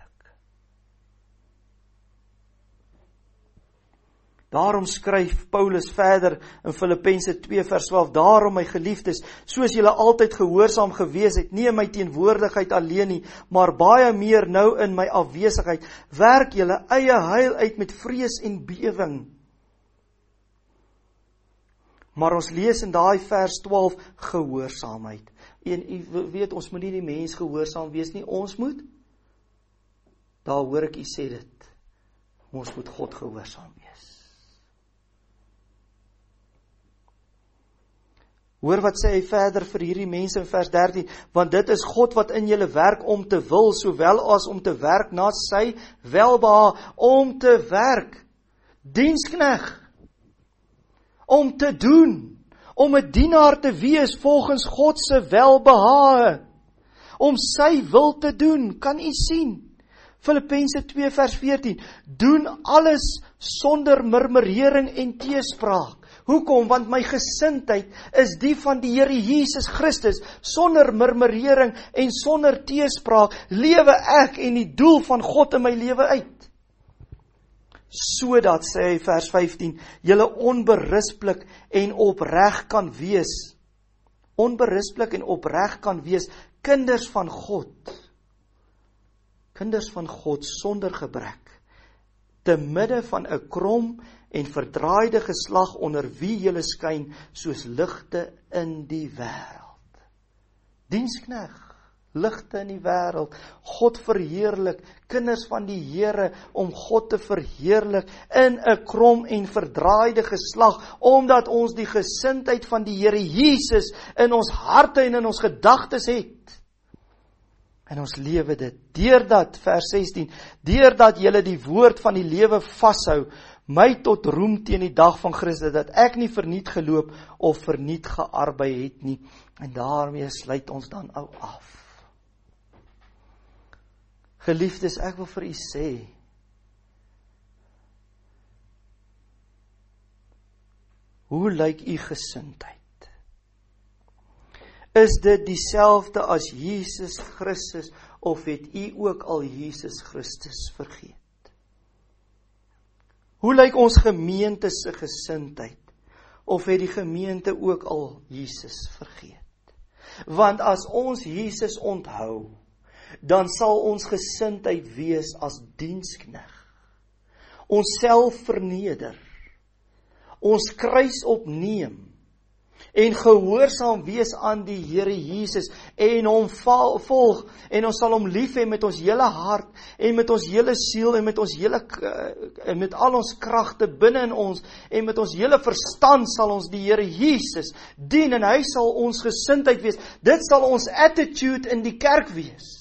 Daarom skryf Paulus verder in Filippense twee vers twaalf, daarom my geliefdes, soos julle altyd gehoorsaam gewees het, nie in my teenwoordigheid alleen nie, maar baie meer nou in my afwesigheid, werk julle eie heil uit met vrees en bewering. Maar ons lees in daai vers twaalf, gehoorsaamheid. En u weet, ons moet nie die mens gehoorsaam wees nie, ons moet, daar hoor ek u sê dit, ons moet God gehoorsaam wees. Hoor wat sê hy verder vir hierdie mense in vers dertien, want dit is God wat in julle werk om te wil, sowel as om te werk na sy welbehae, om te werk, dienskneg, om te doen, om 'n dienaar te wees volgens God se welbehae, om sy wil te doen, kan u sien, Filippense twee vers veertien, doen alles sonder murmurering en teespraak. Hoekom? Want my gesindheid is die van die Here Jesus Christus, sonder murmurering en sonder teespraak, lewe ek en die doel van God in my lewe uit. Sodat, sê hy vers vyftien, julle onberisplik en opreg kan wees, onberisplik en opreg kan wees, kinders van God, kinders van God sonder gebrek, te midde van 'n krom en verdraaide geslag onder wie julle skyn soos ligte in die wêreld. Dienskneg, ligte in die wêreld, God verheerlik, kinders van die Here om God te verheerlik in 'n krom en verdraaide geslag, omdat ons die gesindheid van die Here Jesus in ons harte en in ons gedagtes het. En ons lewe dit, deurdat, vers sestien, deurdat julle die woord van die lewe vashou, my tot roem teen die dag van Christus, dat ek nie verniet geloop of verniet gearbei het nie. En daarmee sluit ons dan ou af. Geliefdes, ek wil vir u sê, hoe lyk u gesindheid? Is dit dieselfde as Jesus Christus, of het u ook al Jesus Christus vergeet? Hoe lyk ons gemeente se gesindheid? Of het die gemeente ook al Jesus vergeet? Want as ons Jesus onthou, dan sal ons gesindheid wees as dienskneg. Ons self verneder, ons kruis opneem, en gehoorsaam wees aan die Here Jesus, en hom volg, en ons sal hom lief hê met ons hele hart, en met ons hele siel, en met ons hele, en met al ons kragte binne in ons, en met ons hele verstand sal ons die Here Jesus dien, en hy sal ons gesindheid wees. Dit sal ons attitude in die kerk wees.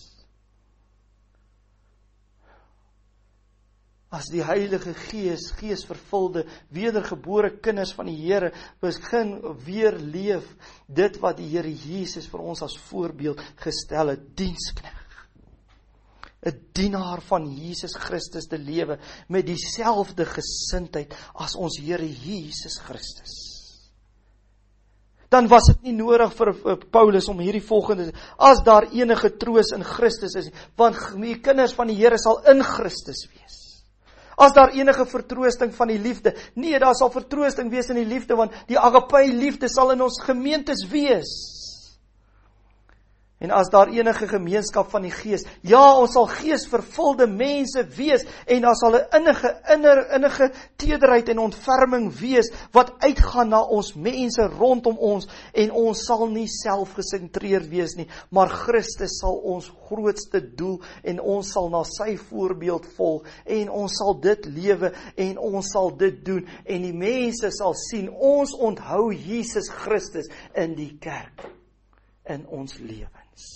As die Heilige Gees, geesvervulde, wedergebore kinders van die Here, begin weer leef, dit wat die Here Jesus vir ons as voorbeeld gestel het, dienskneg. 'n Dienaar van Jesus Christus te lewe, met dieselfde gesindheid as ons Here Jesus Christus. Dan was dit nie nodig vir Paulus om hierdie volgende, as daar enige troos in Christus is, want die kinders van die Here sal in Christus wees. As daar enige vertroosting van die liefde, nee, daar sal vertroosting wees in die liefde, want die agape liefde sal in ons gemeentes wees. En as daar enige gemeenskap van die Gees, ja, ons sal geesvervulde mense wees, en daar sal 'n innige, inner, innige tederheid en ontferming wees, wat uitgaan na ons mense rondom ons, en ons sal nie selfgesentreerd wees nie, maar Christus sal ons grootste doel, en ons sal na sy voorbeeld volg, en ons sal dit lewe, en ons sal dit doen, en die mense sal sien, ons onthou Jesus Christus in die kerk, in ons lewens.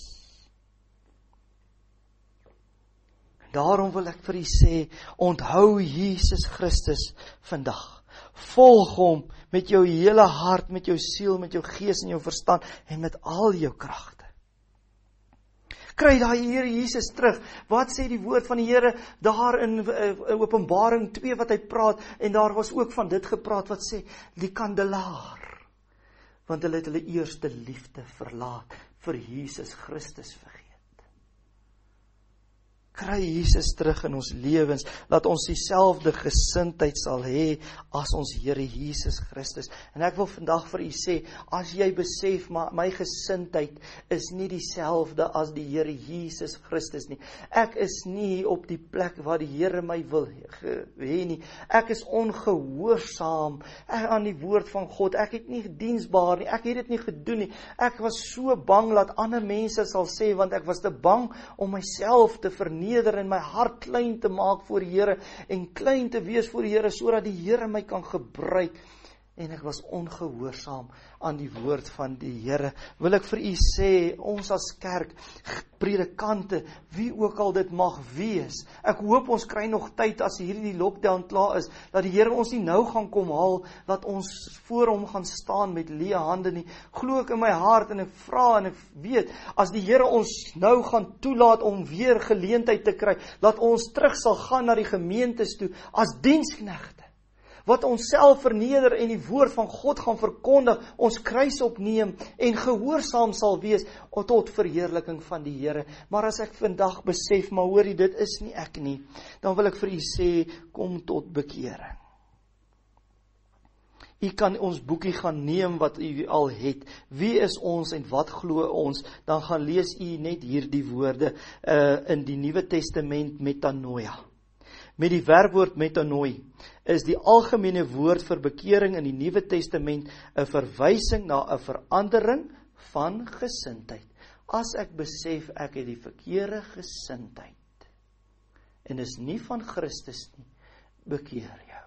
Daarom wil ek vir u sê, onthou Jesus Christus vandag. Volg hom met jou hele hart, met jou siel, met jou gees en jou verstand, en met al jou kragte. Kry daai Here Jesus terug. Wat sê die woord van die Here daar in uh, Openbaring twee wat hy praat, en daar was ook van dit gepraat wat sê, die kandelaar. Want hulle het hulle eerste liefde verlaat, vir Jesus Christus vergeet. Kry Jesus terug in ons lewens, dat ons dieselfde gesindheid sal hê as ons Here Jesus Christus. En ek wil vandag vir u sê, as jy besef, maar my gesindheid is nie dieselfde as die Here Jesus Christus nie. Ek is nie op die plek waar die Here my wil hê nie. Ek is ongehoorsaam aan die woord van God. Ek het nie diensbaar nie. Ek het dit nie gedoen nie. Ek was so bang dat ander mense sal sê, want ek was te bang om myself te verneder en my hart klein te maak voor die Here, en klein te wees voor die Here, sodat die Here my kan gebruik, en ek was ongehoorsaam aan die woord van die Here. Wil ek vir u sê, ons as kerk, predikante, wie ook al dit mag wees, ek hoop ons kry nog tyd as hierdie lockdown klaar is, dat die Here ons nie nou gaan kom haal, dat ons voor hom gaan staan met leë hande nie. Glo ek in my hart, en ek vra en ek weet, as die Here ons nou gaan toelaat om weer geleentheid te kry, dat ons terug sal gaan na die gemeentes toe, as diensknegte, wat ons self verneder en die woord van God gaan verkondig, ons kruis opneem en gehoorsaam sal wees tot verheerliking van die Here. Maar as ek vandag besef, maar hoor jy, dit is nie ek nie, dan wil ek vir u sê, kom tot bekering. U kan ons boekie gaan neem wat u al het. Wie is ons en wat glo ons? Dan gaan lees u net hierdie woorde uh, in die Nuwe Testament, metanoia. Met die werkwoord metanoi is die algemene woord vir bekering in die Nuwe Testament 'n verwysing na 'n verandering van gesindheid. As ek besef ek het die verkeerde gesindheid en is nie van Christus nie, bekeer jou.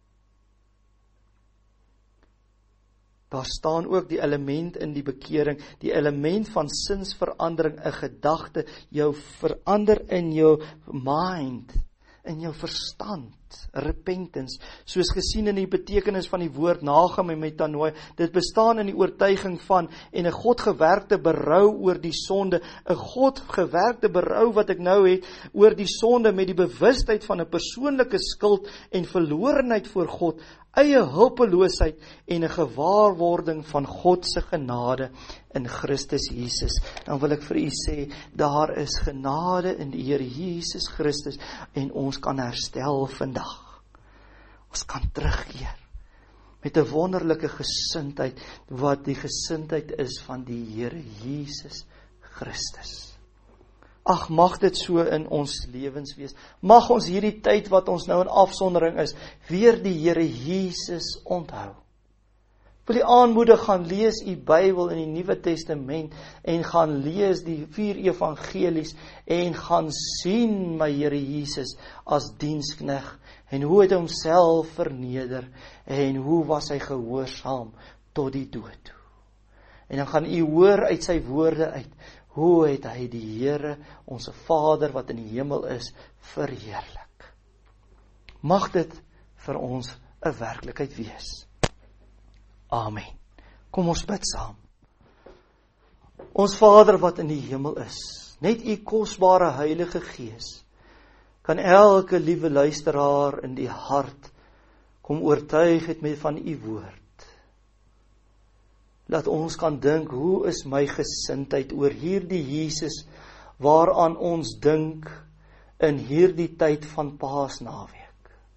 Daar staan ook die element in die bekering, die element van sinsverandering, 'n gedagte, jou verander in jou mind, in jou verstand, repentance, soos gesien in die betekenis van die woord nagam en metanoia, dit bestaan in die oortuiging van, en 'n Godgewerkte berou oor die sonde, 'n Godgewerkte berou wat ek nou het, oor die sonde met die bewustheid van 'n persoonlike skuld en verlorenheid voor God, eie hulpeloosheid en 'n gewaarwording van God se genade in Christus Jesus. Dan wil ek vir u sê, daar is genade in die Here Jesus Christus, en ons kan herstel vandag. Ons kan terugkeer met 'n wonderlike gesindheid, wat die gesindheid is van die Here Jesus Christus. Ag, mag dit so in ons lewens wees. Mag ons hierdie tyd wat ons nou in afsondering is, weer die Here Jesus onthou. Wil die aanmoedig, gaan lees u Bybel in die Nuwe Testament, en gaan lees die vier evangelies, en gaan sien my Here Jesus as dienskneg, en hoe het hy homself verneder, en hoe was hy gehoorsaam tot die dood toe. En dan gaan u hoor uit sy woorde uit, hoe het hy die Here, ons Vader wat in die hemel is, verheerlik. Mag dit vir ons 'n werklikheid wees. Amen. Kom ons bid saam. Ons Vader wat in die hemel is, net u kosbare Heilige Gees, kan elke liewe luisteraar in die hart kom oortuig het met van u woord. Dat ons kan dink, hoe is my gesindheid oor hierdie Jesus, waaraan ons dink in hierdie tyd van Paasnaweek.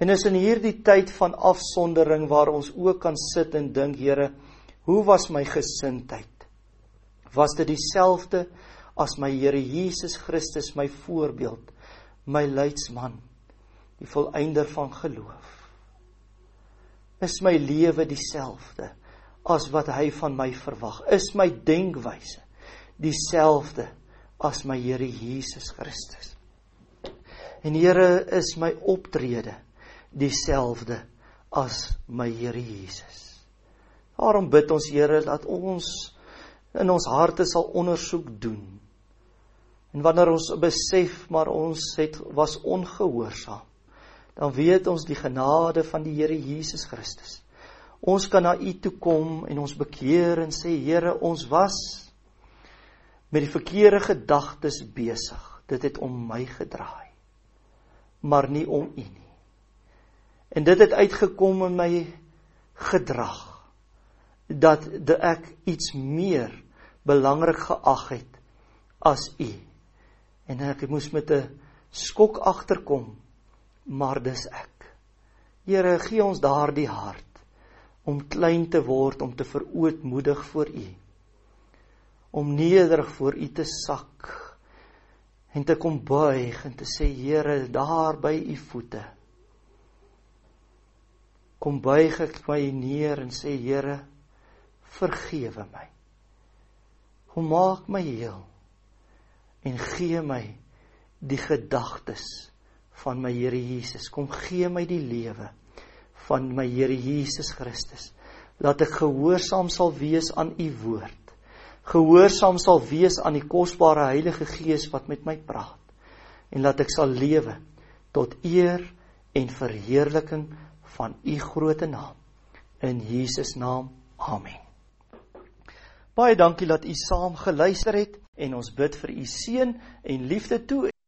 En is in hierdie tyd van afsondering waar ons ook kan sit en dink, Here, hoe was my gesindheid? Was dit dieselfde as my Here Jesus Christus, my voorbeeld, my leidsman, die volëinder van geloof? Is my lewe dieselfde as wat hy van my verwag? Is my denkwyse dieselfde as my Here Jesus Christus? En Here, is my optrede dieselfde as my Here Jesus? Daarom bid ons, Here, dat ons in ons harte sal ondersoek doen. En wanneer ons besef, maar ons het, was ongehoorsaam, dan weet ons die genade van die Here Jesus Christus. Ons kan na U toe kom en ons bekeer en sê, Here, ons was met die verkeerde gedagtes besig. Dit het om my gedraai, maar nie om U nie. En dit het uitgekom in my gedrag, dat ek iets meer belangrik geag het as U. En ek moes met 'n skok agterkom, maar dis ek. Here, gee ons daardie hart, om klein te word, om te verootmoedig voor U, om nederig voor U te sak, en te kom buig, en te sê, Here, daar by U voete, kom buig ek my neer, en sê, Here, vergewe my, kom maak my heel, en gee my die gedagtes van my Here Jesus, kom gee my die lewe van my Here Jesus Christus, dat ek gehoorsaam sal wees aan U woord, gehoorsaam sal wees aan die kosbare Heilige Gees wat met my praat, en dat ek sal lewe tot eer en verheerliking van U groote naam, in Jesus naam, amen. Baie dankie dat U saam geluister het, en ons bid vir U seën en liefde toe.